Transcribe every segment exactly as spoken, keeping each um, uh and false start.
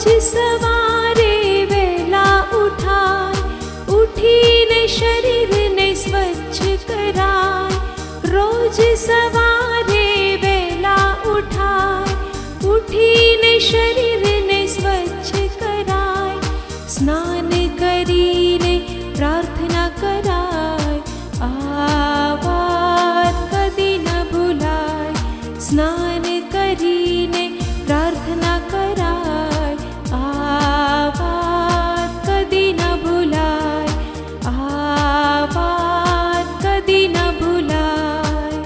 રોજ સવારે વહેલા ઉઠાય, ઉઠીને શરીરને સ્વચ્છ કરાય. રોજ સવારે વહેલા ઉઠાય, ઉઠીને શરીરને સ્વચ્છ કરાય. સ્નાન કરીને પ્રાર્થના કરાય, આ વાત કદી ન ભૂલાય. સ્નાન કરીને પ્રાર્થના કરાય, આ વાત કદી ન ભૂલાય. આ વાત કદી ન ભૂલાય.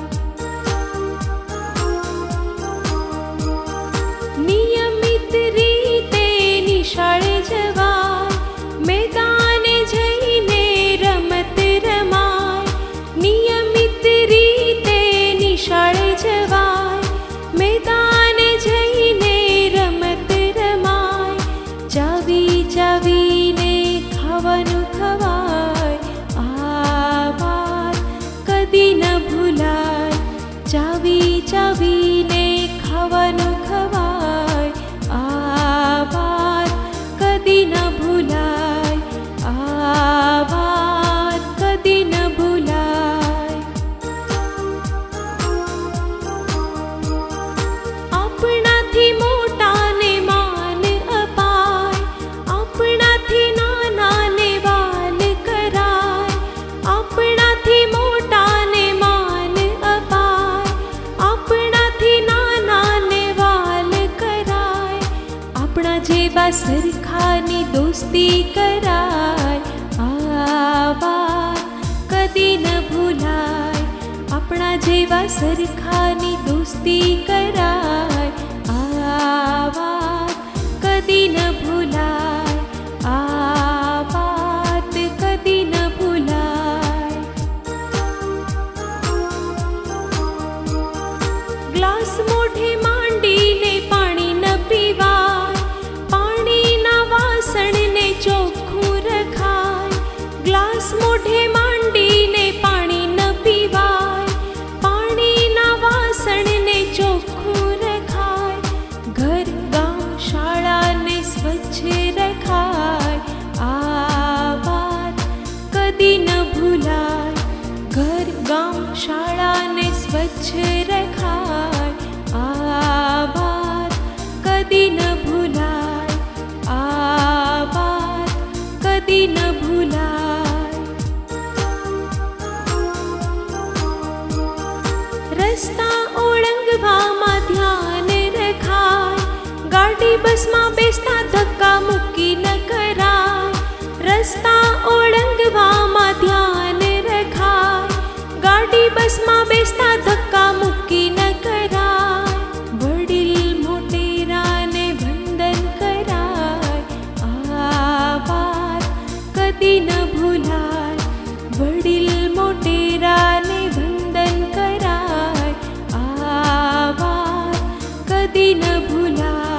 નિયમિત રીતે નિશાળે જવાય, મેદાને જઈને રમત રમાય. નિયમિત રીતે નિશાળે જવાય, મેદાને જઈને રમત રમાય. ચાવી ચાવીને ખાવાનું ખવાય, આ વાત કદી ન ભૂલાય. ચાવી ચાવીને ખાવાનું ખવાય, આ વાત કદી ન ભૂલાય. આ વાત કદી ન ભૂલાય. આપણાથી મોટાને માન અપાય, આપણાથી નાનાને વાલ કરાય. આપણાથી મોટાને માન અપાય, આપણાથી નાનાને વાલ કરાય. આપણા જેવા સરખાની દોસ્તી કરાય, આ વાત કદી ન ભૂલાય. આપણા જેવા સરખાની દોસ્તી કરાય, આ વાત કદી ન ભૂલાય. આ વાત કદી ન ભૂલાય. ગ્લાસ મોઢે માંડીને પાણી ન પીવાય, પાણીના વાસણને ચોખ્ખું રખાય. ગ્લાસ મોઢે માંડીને પાણી ન પીવાય, પાણીના વાસણને ચોખ્ખું રખાય. ઘર ગામ શાળાને સ્વચ્છ રખાય, આ વાત કદી ન ભૂલાય. ઘર ગામ શાળાને સ્વચ્છ રખાય, આ વાત કદી ન ભૂલાય. આ વાત કદી ન ભૂલાય. રસ્તા ઓળંગવામાં ધ્યાન રખાય, ગાડી બસમાં બેસતા ધક્કા મૂકી ન કરાય. રસ્તા ઓળંગવામાં ધ્યાન રખાય, ગાડી બસમાં બેસતા ધક્કા મૂકી ન કરાય. વડીલ મોટેરાને વંદન કરાય, આ વાત કદી ન ભૂલાય. વડીલ મોટેરાને વંદન કરાય, આ વાત કદી ન ભૂલાય.